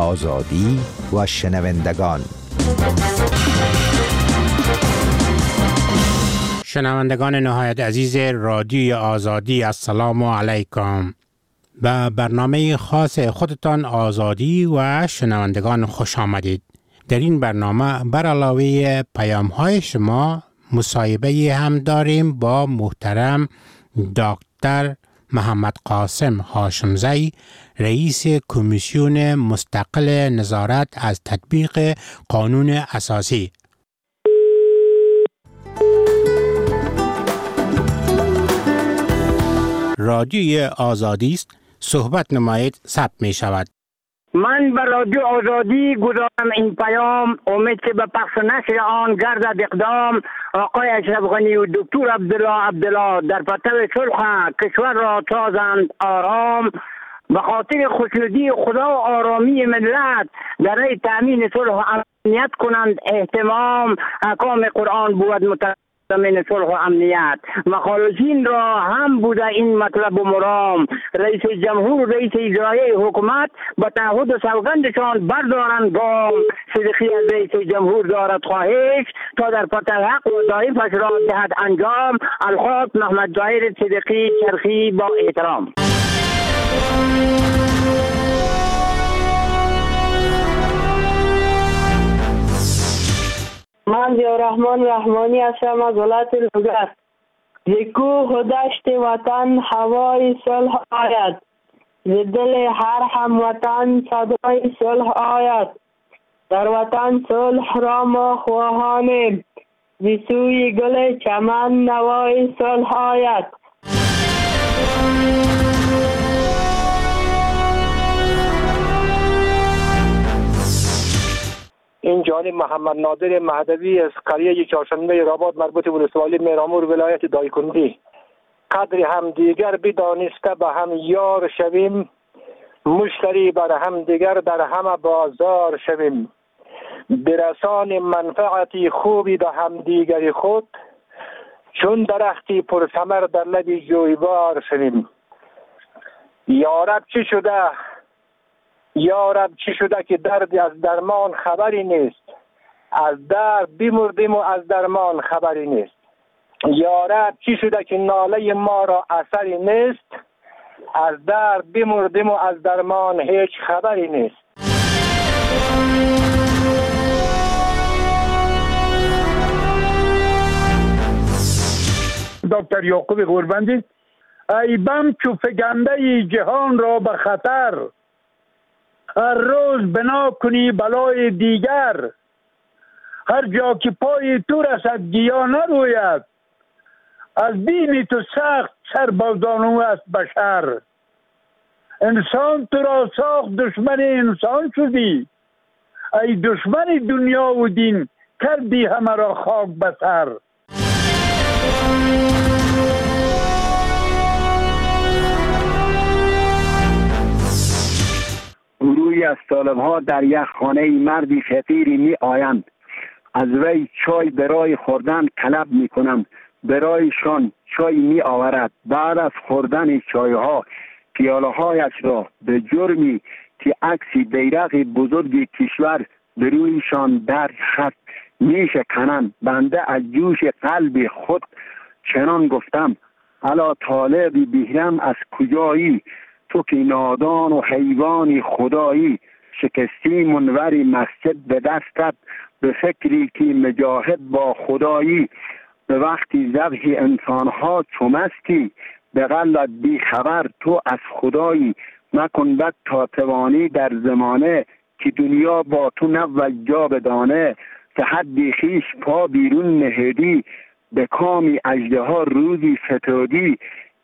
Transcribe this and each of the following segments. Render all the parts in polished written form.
آزادی و شنوندگان. شنوندگان نهایت عزیز رادیوی آزادی، السلام علیکم. به برنامه خاص خودتان آزادی و شنوندگان خوش آمدید. در این برنامه بر علاوه پیام‌های شما مصاحبه هم داریم با محترم دکتر محمد قاسم هاشمزی، رئیس کمیسیون مستقل نظارت از تطبیق قانون اساسی. رادیوی آزادی است، صحبت نمایید، ثبت می شود. من به رادیو آزادی گذارم این پیام، امید که به پخش نشر آن گردد اقدام. آقای اشرف غنی و دکتر عبدالله در پرتو صلح کشور را تازند آرام. به خاطر خوشنودی خدا و آرامی ملت در راه تامین صلح و امنیت کنند اهتمام. احکام قرآن بود متضمن صلح و امنیت، مخالفین را هم بوده این مطلب و مرام. رئیس جمهور و رئیس اجرایی حکومت با تعهد و سوگندشان بردارند گام. صدیقی از رئیس جمهور دارد خواهش تا در پرتو حق و ضعیفش را دهد انجام. الخط محمد ظاهر صدیقی چرخی با احترام. من ضیاءالرحمن رحمانی هستم از ولایت لوگر. ز کوه و دشت وطن هوای صلح آید، ز دل هر هموطن صدای صلح آید. در وطن صلح را ما خواهانیم، ز سوی گل چمن نوای صلح آید. این جانب محمد نادر مهدوی از قریه چهارشنبه رباط مربوط به ولسوالی میرامور ولایت دایکنی. قدر هم دیگر بدانسته به هم یار شویم، مشتری بر هم دیگر در همه بازار شویم. برسان منفعتی خوبی به هم دیگر خود، چون درختی پرثمر در لب جویبار شویم. یارب چی شده؟ یارب چی شده که درد از درمان خبری نیست؟ از درد بمردیم و از درمان خبری نیست. یارب چی شده که ناله ما را اثری نیست؟ از درد بمردیم و از درمان هیچ خبری نیست. دکتر یعقوب غوربندی: ای بم چو فگنده جهان را به خطر، هر روز بنا کنی بلای دیگر. هر جا که پای تو رسد گیا نروید، از بیم تو سخت سربازانو است بشر. انسان تو را ساخت دشمن انسان شدی، ای دشمن دنیا و دین کردی همه را خاک بسر. گروهی از طالب‌ها در یک خانه مردی فقیری می آیند. از وی چای برای خوردن طلب می کنند. برایشان چای می آورد. بعد از خوردن چایها پیاله هایش را به جرمی که عکس بیرق بزرگ کشور به رویشان در خط می شکنند. بنده از جوش قلب خود چنان گفتم: الا طالب بیرم از کجایی؟ تو که نادان و حیوان خدایی. شکستی منوری مسجد به دستت، به فکری که مجاهد با خدایی. به وقتی ذبح انسانها چمستی، به غلط بی خبر تو از خدایی. مکن بد تا توانی در زمانه، که دنیا با تو نبود جا بدانه. که حدی خیش پا بیرون نهیدی، به کامی اژدها روزی فتادی.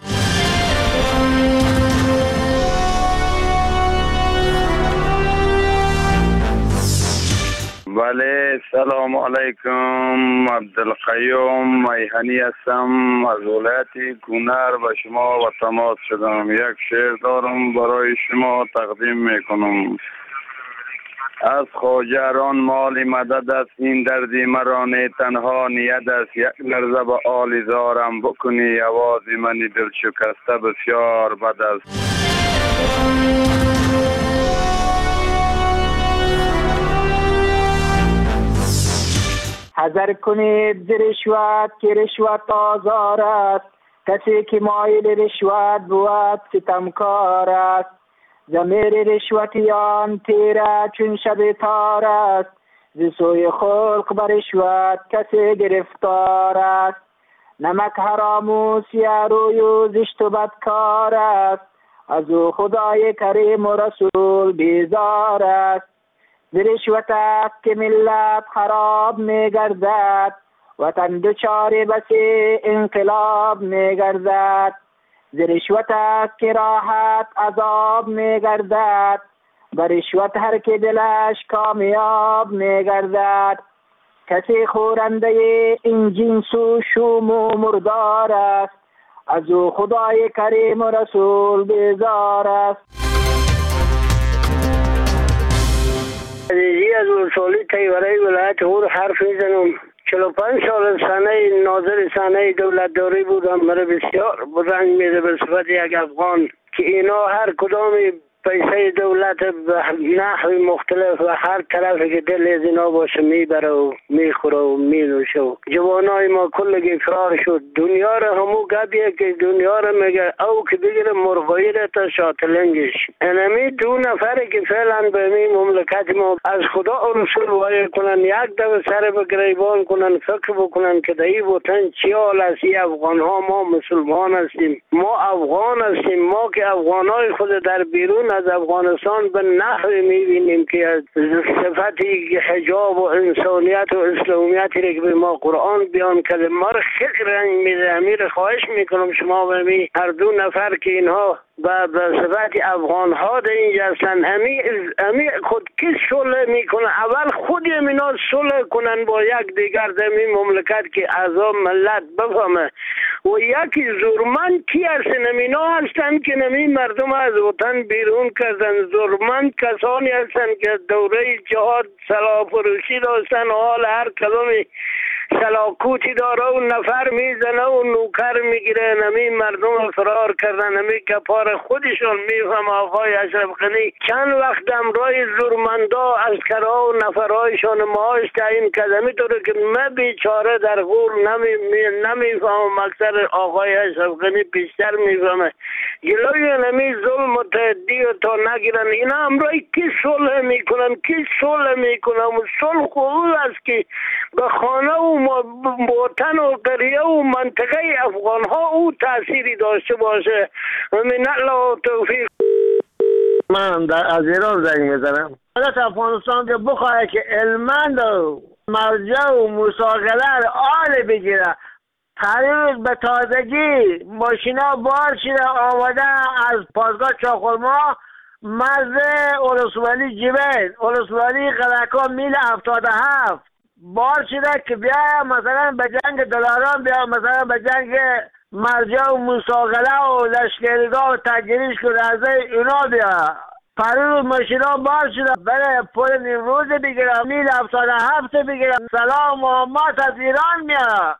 بله، سلام علیکم. عبدالقیوم میهنی هستم از ولایت گونر و شما و تماس شدم. یک شعر دارم برای شما تقدیم میکنم. از خواجران مال مدد است، این دردی مرانه تنها نیت است. یک لرزه به آل زارم بکنی، آواز منی دل شکسته بسیار بد است. حذر کنید ز رشوت که رشوت آزار است، کسی که مایل رشوت بود ستمکار است. ضمیر رشوتیان تیره چون شب تار است، ز سوی خلق بر رشوت کسی گرفتار است. نمک حرام و سیاه روی و زشت و بدکار است، از او خدای کریم و رسول بیزار است. ز رشوت است که ملت خراب می گردد، وطن دچار بسی انقلاب می گردد. ز رشوت است که راحت عذاب می گردد، بر رشوت هر که دلش کامیاب می گردد. کسی خورنده این جنس و شوم و مردار است، از او خدای کریم و رسول بیزار است. از اصولی تیوره ولایت هور حرف میزنم. 45 سال سنه ناظر سنه دولتداری بودم. مرا بسیار رنج میده به صفت یک افغان که اینا هر کدامی پیسه دولت به نحو مختلف و هر طرفی که دل از اینا باشه میبره و میخوره و مینوشه و جوانای ما کلگی فرار شد. دنیا را همو گبیه که دنیا را میگه او که بگیره مرغایی را تا شاتلنگش. انمی 2 نفری که فعلا به این مملکت ما از خدا و رسول وای کنن، یک دو سر به گریبان کنن، فکر بکنن که در این وطن چی حال است. افغان ها ما مسلمان هستیم، ما افغان هستیم. ما که افغانای خود در بیرون از افغانستان به نحوی میبینیم که از صفتی حجاب و انسانیت و اسلامیتی که به ما قرآن بیان کرده ما را خیلی رنج میده. امیر خواهش میکنم شما به می هر 2 نفر که اینها به صفت افغان ها در اینجا هستن، امی خود که صلح میکنه. اول خود اینا صلح کنن با یک دیگر در این مملکت که اعضا ملت بفهمه. و یکی زورمند کی هستن؟ اینا هستن که نمی مردم از وطن بیرون کردن. زورمند کسانی هستن که دوره جهاد سلاح فروشی داشتن، حال هر کدومی سلاکوتی داره و نفر میزنه و نوکر میگیره. نمی مردم فرار کردن. نمی گپار خودشون میفهم. آقای اشرف غنی چند وقت امرای زورمندا از کرا و نفرهایشان معاش تعیین کرده. میطوره که من بیچاره در غور نمیفهم. اکثر آقای اشرف غنی بیشتر میفهمه. جلوی نمی ظلم و تهدید و تا نگیرن. اینا امرای کی صلح میکنن؟ کی صلح میکنن؟ و صلح خوب است که به خانه و وطن و قریه و منطقه افغان ها او تأثیری داشته باشه. من الله و توفیق. من از ایران زنگ میزنم. دولت افغانستان که بخواه که علمند و مرجع و مساقله آل بگیره. پریز به تازگی ماشینا بار شده آمده از پاسگاه چاخرما مرز اولسوالی جبل اولسوالی قلعکا میل 77 بار شده که بیا مثلا به جنگ دلاران، بیا مثلا به جنگ مرجع و مساقله و لشکرگاه و تگریش که رزه اینا بیا. پریز ماشینا بار شده برای پل نیمروز بگیرم میل 77 بگیرم. سلام محمد از ایران میاد.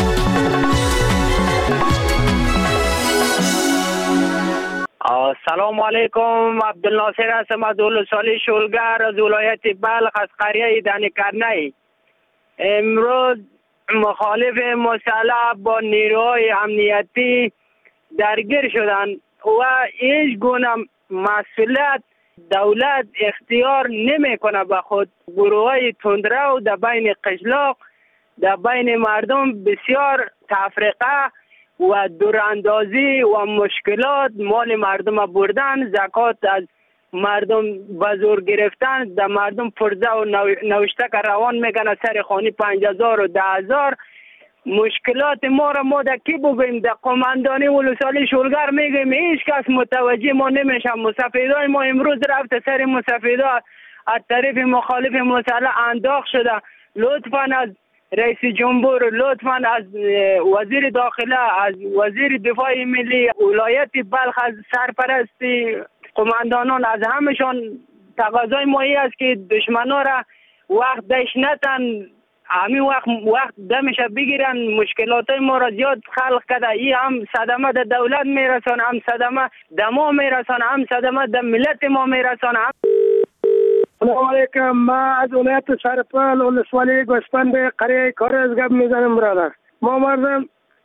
سلام علیکم. عبدالناصر هستم از اولسوالی شولگر از ولایت بلخ از قریه دنیکرنی. امروز مخالف مسلح با نیروهای امنیتی درگیر شدن و هیچ گونه مسئولیت دولت اختیار نمیکنه به خود. گروهای تندرو در بین قشلاق در بین مردم بسیار تفرقه و دوراندازی و مشکلات مال مردم بردن، زکات از مردم بزرگ گرفتن، در مردم پرزه و نوشته که روان میکنه سر خانی 5000 و 10000. مشکلات ما را ما در کی بگویم؟ در قماندانی ولسوالی شولگر میگیم هیچ کس متوجه ما نمیشه. مسافیدای ما امروز رفت سر مسافیدا از طریق مخالف مسلح انداخت شده. لطفاً از رئیس جمهور، لطفاً از وزیر داخله، از وزیر دفاع ملی ولایت بلخ، از سرپرستی قماندانان، از همشان تقاضای مایی است که دشمنا را وقت دش نتن. همین وقت دمش بگیرن. مشکلات ما را زیاد خلق کرده. این هم صدمه در دولت میرسان، هم صدمه در ما میرسان، هم صدمه در ملت ما میرسان. سلام علیکم. ما از ولایت سرپل ولسوالی گوسفند قریه کارز گپ میزنم برادر. ما مردم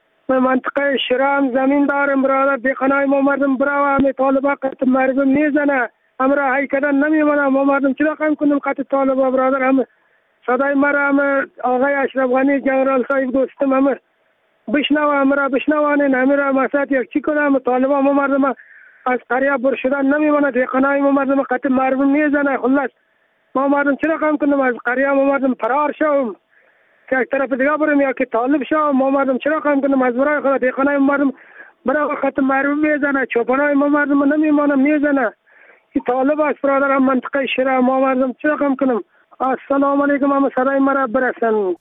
منطقه شرام زمین دارم برادر. دیخانای ما مردم براو همه طالبا قط مردم میزنه. امرا هی کردن نمیمونه. ما مردم چرا قیم کنیم قط طالبا برادر. هم صدای مرا هم آقای اشرف غنی جنرال صاحب دوستم هم بشنوه امرا بشنوانین امرا مسات یک چی کنم طالبا ما مردم از قریه بر شدن نمیمونه. دیخانای ما مردم قط مردم میزنه. خلاص ما مردم چرا قیم کنیم از قریه ما مردم فرار شوم که یک طرف دیگه برم یا که طالب شوم. ما مردم چرا قیم کنیم از برای خدا. دیخانای ما مردم برای خط مردم میزنه. چوپانای ما مردم نمیمونه میزنه. این طالب است برادر. هم منطقه شرا ما مردم چرا قیم کنیم. السلام علیکم. هم صدای مرا برسن.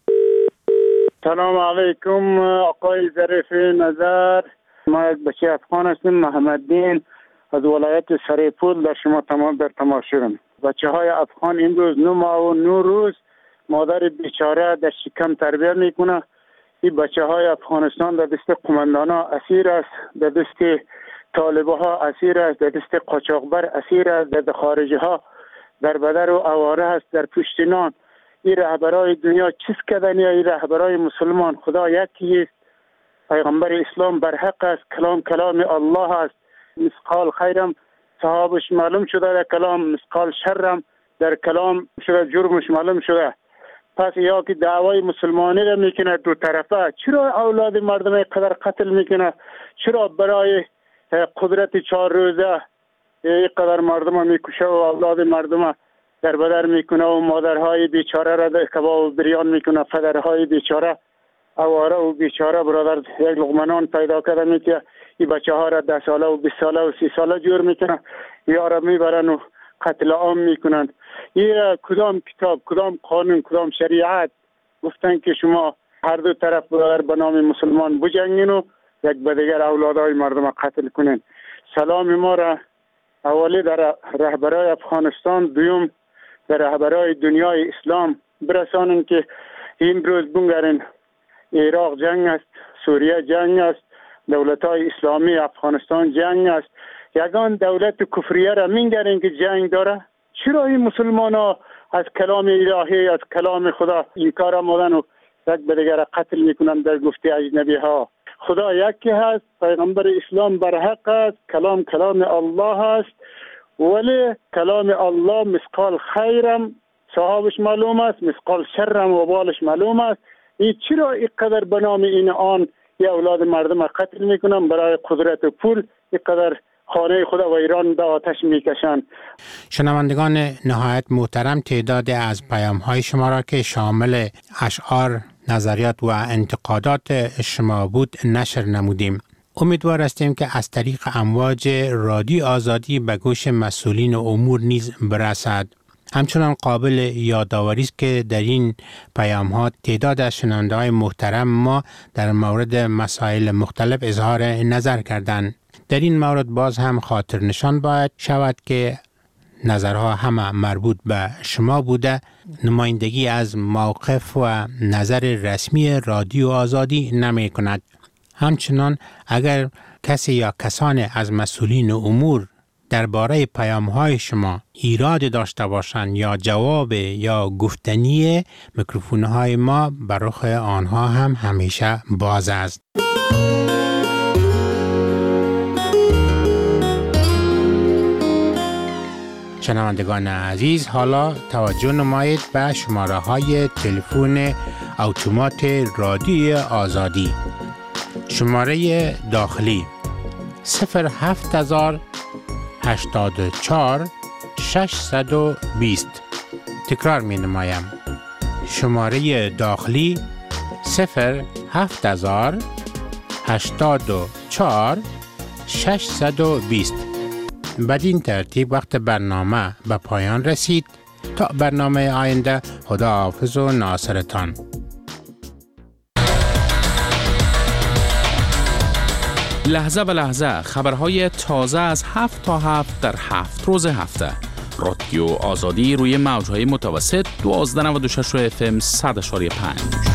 سلام علیکم آقای ظریف نظر. ما یک بچه افغان هستم محمد دین از ولایت سرپل در شما تمام در تماس شدم. بچه های افغان امروز 9 ماه و 9 روز مادر بیچاره در شکم تربیت میکنه. این بچه های افغانستان در دست قماندان ها اسیر است، در دست طالبه ها اسیر است، در دست قاچاقبر اسیر است، در خارجی ها در بدر و اواره است، در پشت نان. این رهبرای دنیا چیز کردن یا این رهبرای مسلمان؟ خدا یکی است، پیغمبر اسلام بر حق است، کلام الله است. مثقال خیرم صحابش معلوم شده در کلام، مثقال شرم در کلام شده، جرمش معلوم شده. پس یا که دعوای مسلمانی را میکنه دو طرفه، چرا اولاد مردم قدر قتل میکنه؟ چرا برای قدرت 4 روزه قدر مردم میکشه و اولاد مردم در بدر میکنه و مادرهای بیچاره را کباب و بریان میکنه؟ پدرهای بیچاره اواره و بیچاره برادر یک لقمه نان پیدا کرده میکنه. این بچه ها را 10 ساله و 20 ساله و 30 ساله جور میکنه، یا را میبرن و قتل عام میکنن. این کدام کتاب، کدام قانون، کدام شریعت گفتن که شما هر دو طرف برادر به نام مسلمان بجنگین و یک به دیگر اولادهای مردم قتل کنین؟ سلام ما را اولی در رهبرای افغانستان، دوم در رهبرای دنیای اسلام برسانن که امروز بنگرین عراق جنگ است، سوریه جنگ است، دولت‌های اسلامی افغانستان جنگ است. یگان دولت کفریه را می‌گرین که جنگ داره. چرا این مسلمان ها از کلام الهی، از کلام خدا این کار آمدن و یک به دیگر قتل میکنن در گفته اجنبی ها؟ خدا یکی هست، پیغمبر اسلام بر حق است، کلام الله است، ولی کلام الله مثقال خیرم صحابش معلوم است، مثقال شرم و بالش معلوم است. این چرا اینقدر به نام این آن یا اولاد مردم قتل میکنن؟ برای قدرت و پول اینقدر خانه خدا و ایران به آتش میکشن. شنوندگان نهایت محترم، تعداد از پیام‌های شما را که شامل اشعار، نظریات و انتقادات شما بود نشر نمودیم. امیدوار هستیم که از طریق امواج رادیو آزادی به گوش مسئولین امور نیز برسد. همچنان قابل یادآوری است که در این پیام‌ها تعداد از شنونده‌های محترم ما در مورد مسائل مختلف اظهار نظر کردند. در این مورد باز هم خاطر نشان باید شود که نظرها همه مربوط به شما بوده، نمایندگی از موقف و نظر رسمی رادیو آزادی نمی کند. همچنان اگر کسی یا کسان از مسئولین امور درباره پیام‌های شما ایراد داشته باشند یا جواب یا گفتنی، میکروفون‌های ما بر رخ آنها هم همیشه باز است. شنوندگان عزیز، حالا توجه نمایید به شماره‌های تلفن اتومات رادیو آزادی. شماره داخلی 07084 620. تکرار می نمایم. شماره داخلی 07084 620. بدین ترتیب وقت برنامه به پایان رسید. تا برنامه آینده، خداحافظ و ناصرتان. لحظه به لحظه خبرهای تازه از 7 تا 7 در 7 روز هفته. رادیو آزادی روی موجهای متوسط 1296 FM 100.5.